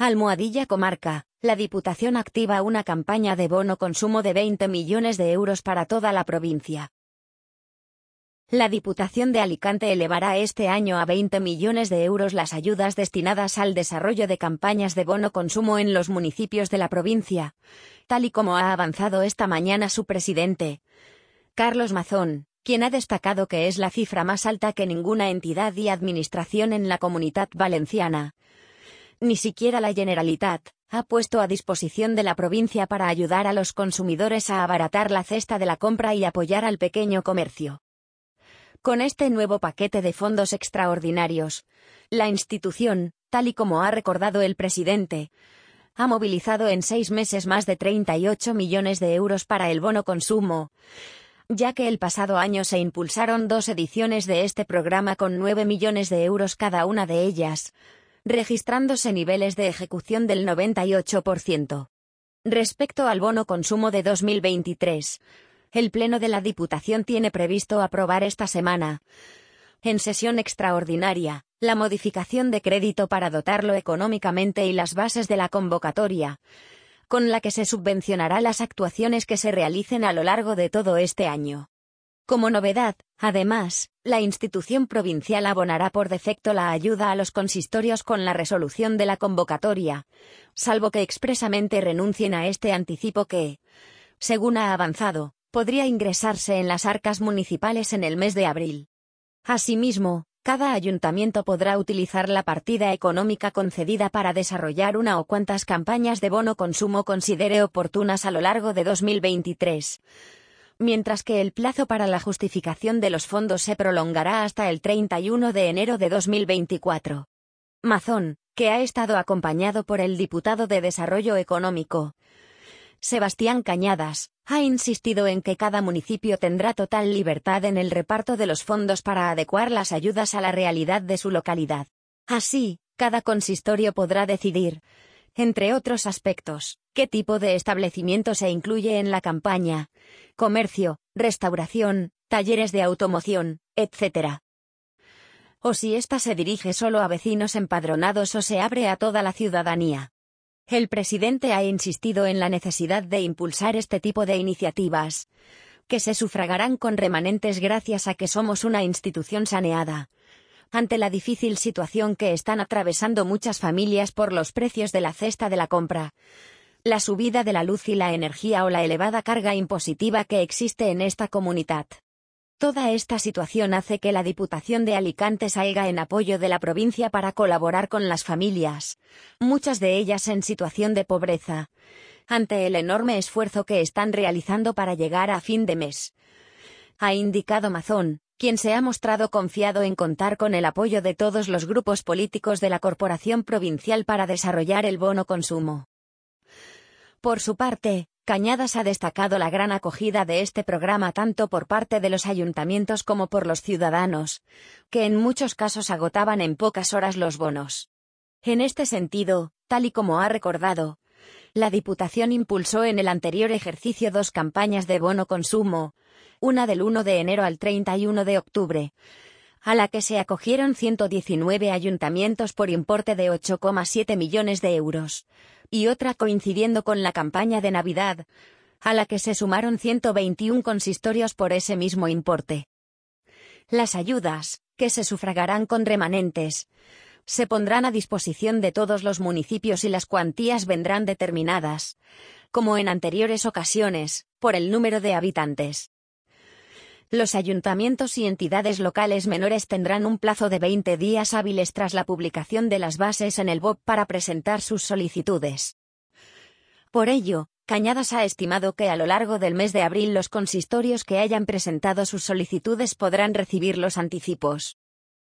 Almohadilla Comarca, la Diputación activa una campaña de bono consumo de 20 millones de euros para toda la provincia. La Diputación de Alicante elevará este año a 20 millones de euros las ayudas destinadas al desarrollo de campañas de bono consumo en los municipios de la provincia, tal y como ha avanzado esta mañana su presidente, Carlos Mazón, quien ha destacado que es la cifra más alta que ninguna entidad y administración en la Comunitat Valenciana, ni siquiera la Generalitat, ha puesto a disposición de la provincia para ayudar a los consumidores a abaratar la cesta de la compra y apoyar al pequeño comercio. Con este nuevo paquete de fondos extraordinarios, la institución, tal y como ha recordado el presidente, ha movilizado en 6 meses más de 38 millones de euros para el bono consumo, ya que el pasado año se impulsaron 2 ediciones de este programa con 9 millones de euros cada una de ellas, registrándose niveles de ejecución del 98%. Respecto al bono consumo de 2023, el Pleno de la Diputación tiene previsto aprobar esta semana, en sesión extraordinaria, la modificación de crédito para dotarlo económicamente y las bases de la convocatoria, con la que se subvencionará las actuaciones que se realicen a lo largo de todo este año. Como novedad, además, la institución provincial abonará por defecto la ayuda a los consistorios con la resolución de la convocatoria, salvo que expresamente renuncien a este anticipo que, según ha avanzado, podría ingresarse en las arcas municipales en el mes de abril. Asimismo, cada ayuntamiento podrá utilizar la partida económica concedida para desarrollar una o cuantas campañas de bono consumo considere oportunas a lo largo de 2023. Mientras que el plazo para la justificación de los fondos se prolongará hasta el 31 de enero de 2024. Mazón, que ha estado acompañado por el diputado de Desarrollo Económico, Sebastián Cañadas, ha insistido en que cada municipio tendrá total libertad en el reparto de los fondos para adecuar las ayudas a la realidad de su localidad. Así, cada consistorio podrá decidir, entre otros aspectos, qué tipo de establecimiento se incluye en la campaña: comercio, restauración, talleres de automoción, etc. O si ésta se dirige solo a vecinos empadronados o se abre a toda la ciudadanía. El presidente ha insistido en la necesidad de impulsar este tipo de iniciativas, que se sufragarán con remanentes gracias a que somos una institución saneada, ante la difícil situación que están atravesando muchas familias por los precios de la cesta de la compra, la subida de la luz y la energía o la elevada carga impositiva que existe en esta comunidad. Toda esta situación hace que la Diputación de Alicante salga en apoyo de la provincia para colaborar con las familias, muchas de ellas en situación de pobreza, ante el enorme esfuerzo que están realizando para llegar a fin de mes. Ha indicado Mazón, quien se ha mostrado confiado en contar con el apoyo de todos los grupos políticos de la Corporación Provincial para desarrollar el bono consumo. Por su parte, Cañadas ha destacado la gran acogida de este programa tanto por parte de los ayuntamientos como por los ciudadanos, que en muchos casos agotaban en pocas horas los bonos. En este sentido, tal y como ha recordado, la Diputación impulsó en el anterior ejercicio 2 campañas de bono consumo, una del 1 de enero al 31 de octubre, a la que se acogieron 119 ayuntamientos por importe de 8,7 millones de euros, y otra coincidiendo con la campaña de Navidad, a la que se sumaron 121 consistorios por ese mismo importe. Las ayudas, que se sufragarán con remanentes, se pondrán a disposición de todos los municipios y las cuantías vendrán determinadas, como en anteriores ocasiones, por el número de habitantes. Los ayuntamientos y entidades locales menores tendrán un plazo de 20 días hábiles tras la publicación de las bases en el BOP para presentar sus solicitudes. Por ello, Cañadas ha estimado que a lo largo del mes de abril los consistorios que hayan presentado sus solicitudes podrán recibir los anticipos.